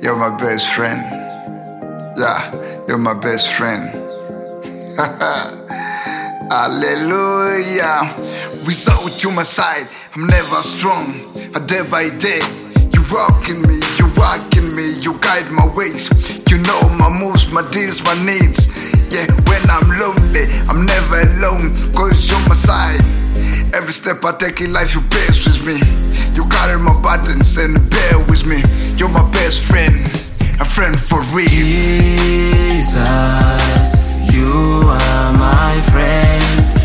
You're my best friend. Yeah, you're my best friend. Hallelujah. Without you my side, I'm never strong. Day by day, you walk in me, you walk in me, you guide my ways. You know my moves, my deeds, my needs. Yeah, when I'm lonely, I'm never alone, cause you're my side. Every step I take in life, you pace with me. You carry my burdens and bear with me. You're my best friend, a friend for real. Jesus, you are my friend.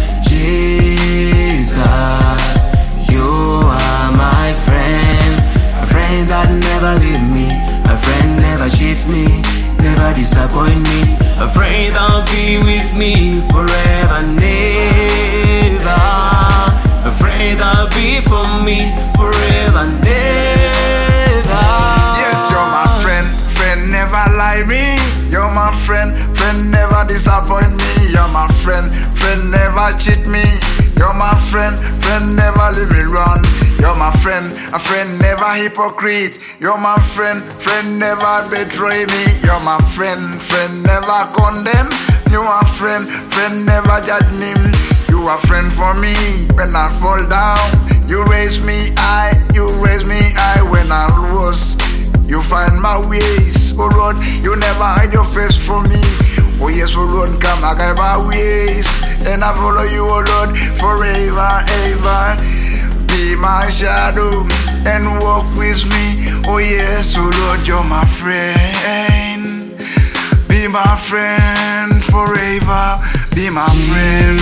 Jesus, you are my friend. A friend that never leave me. A friend never cheat me, never disappoint me. A friend that'll be with me forever and ever. A friend that'll be for me forever and ever. Yes, you're my friend, friend never lie me. You're my friend, friend never disappoint me. You're my friend, friend never cheat me. You're my friend, friend never leave me run. You're my friend, a friend never hypocrite. You're my friend, friend never betray me. You're my friend, friend never condemn. You're my friend, friend never judge me. You are friend for me when I fall down. You raise me high, you raise me high when I lose. You find my ways, oh Lord, you never hide your face from me. Oh yes, oh Lord, come I guide my ways, and I follow you, oh Lord, forever, ever. Be my shadow and walk with me. Oh yes, oh Lord, you're my friend. Be my friend forever. Be my friend.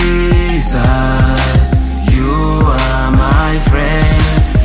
Jesus, you are my friend.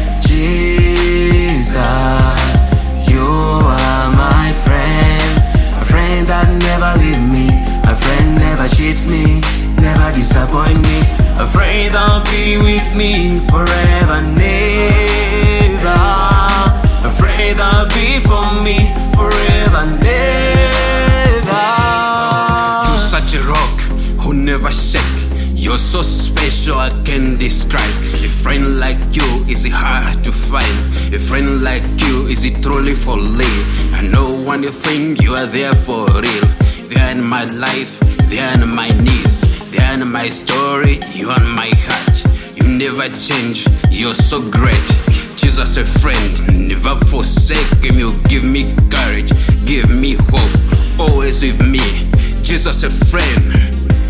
Jesus, you are my friend. A friend that never leave me. A friend never cheat me, never disappoint me. A friend that'll be with me forever and ever. A friend that'll be for me forever and ever. You're such a rock who never shake. You're so special I can't describe. A friend like you is hard to find. A friend like you is truly for life. I know one thing, you are there for real. They are in my life, they are in my knees, they are in my story, you are in my heart. You never change, you're so great. Jesus a friend, never forsake him. You give me courage, give me hope, always with me. Jesus a friend.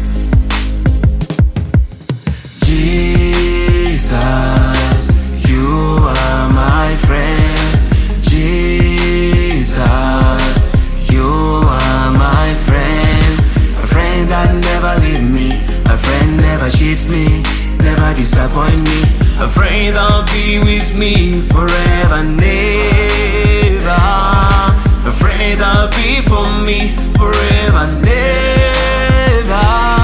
Jesus, you are my friend. Jesus, you are my friend. A friend that never leave me. A friend never cheat me, never disappoint me. A friend that'll be with me forever and ever. A friend that'll be for me forever and ever.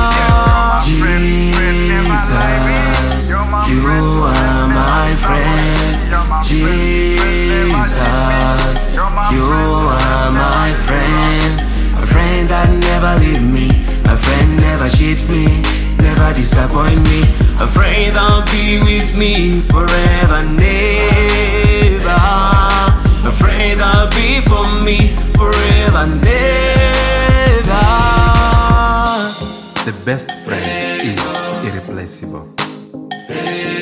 Jesus, you are my friend. Jesus, you are my friend. A friend that never leave me. A friend never cheat me, never disappoint me. A friend that'll be with me forever and ever. A friend that'll be for me forever and ever. The best friend is irreplaceable.